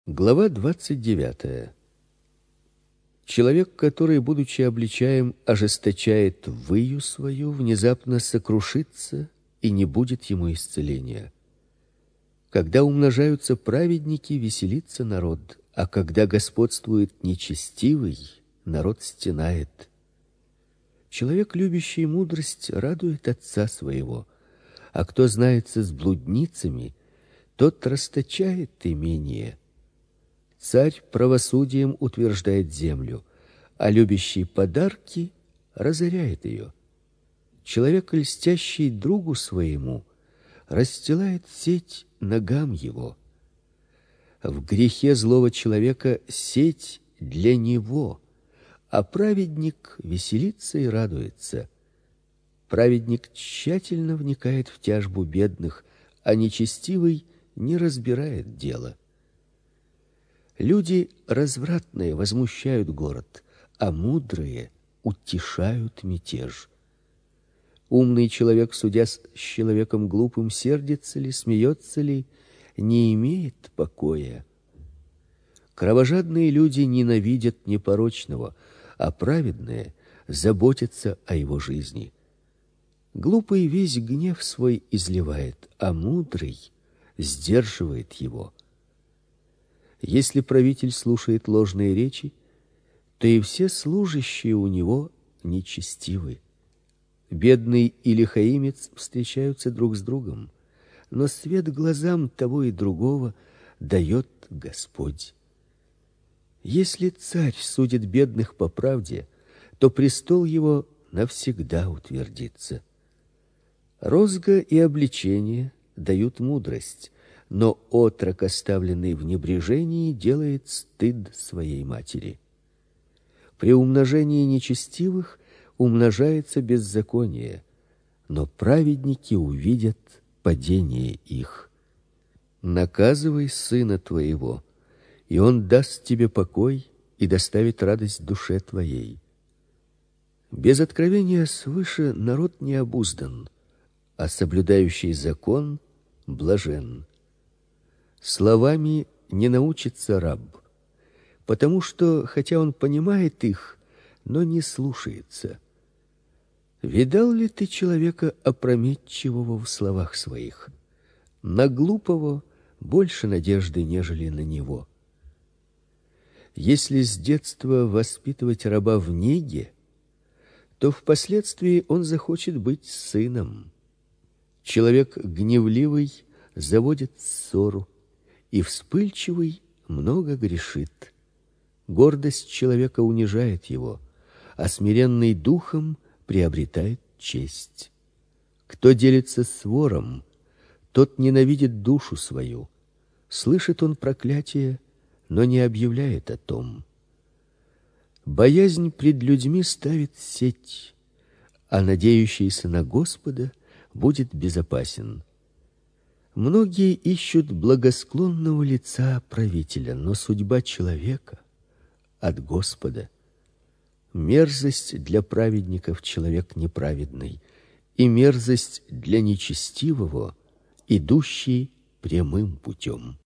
Глава 29. Человек, который, будучи обличаем, ожесточает выю свою, внезапно сокрушится, и не будет ему исцеления. Когда умножаются праведники, веселится народ, а когда господствует нечестивый, народ стенает. Человек, любящий мудрость, радует отца своего, а кто знается с блудницами, тот расточает имение. Царь правосудием утверждает землю, а любящий подарки разоряет ее. Человек, льстящий другу своему, расстилает сеть ногам его. В грехе злого человека сеть для него, а праведник веселится и радуется. Праведник тщательно вникает в тяжбу бедных, а нечестивый не разбирает дела. Люди развратные возмущают город, а мудрые утешают мятеж. Умный человек, судя с человеком глупым, сердится ли, смеется ли, не имеет покоя. Кровожадные люди ненавидят непорочного, а праведные заботятся о его жизни. Глупый весь гнев свой изливает, а мудрый сдерживает его. Если правитель слушает ложные речи, то и все служащие у него нечестивы. Бедный и лихаимец встречаются друг с другом, но свет глазам того и другого дает Господь. Если царь судит бедных по правде, то престол его навсегда утвердится. Розга и обличение дают мудрость, но отрок, оставленный в небрежении, делает стыд своей матери. При умножении нечестивых умножается беззаконие, но праведники увидят падение их. Наказывай сына твоего, и он даст тебе покой и доставит радость душе твоей. Без откровения свыше народ не обуздан, а соблюдающий закон блажен. Словами не научится раб, потому что, хотя он понимает их, но не слушается. Видал ли ты человека опрометчивого в словах своих? На глупого больше надежды, нежели на него. Если с детства воспитывать раба в неге, то впоследствии он захочет быть сыном. Человек гневливый заводит ссору, и вспыльчивый много грешит. Гордость человека унижает его, а смиренный духом приобретает честь. Кто делится с вором, тот ненавидит душу свою. Слышит он проклятие, но не объявляет о том. Боязнь пред людьми ставит сеть, а надеющийся на Господа будет безопасен. Многие ищут благосклонного лица правителя, но судьба человека от Господа. Мерзость для праведников человек неправедный, и мерзость для нечестивого, идущий прямым путем.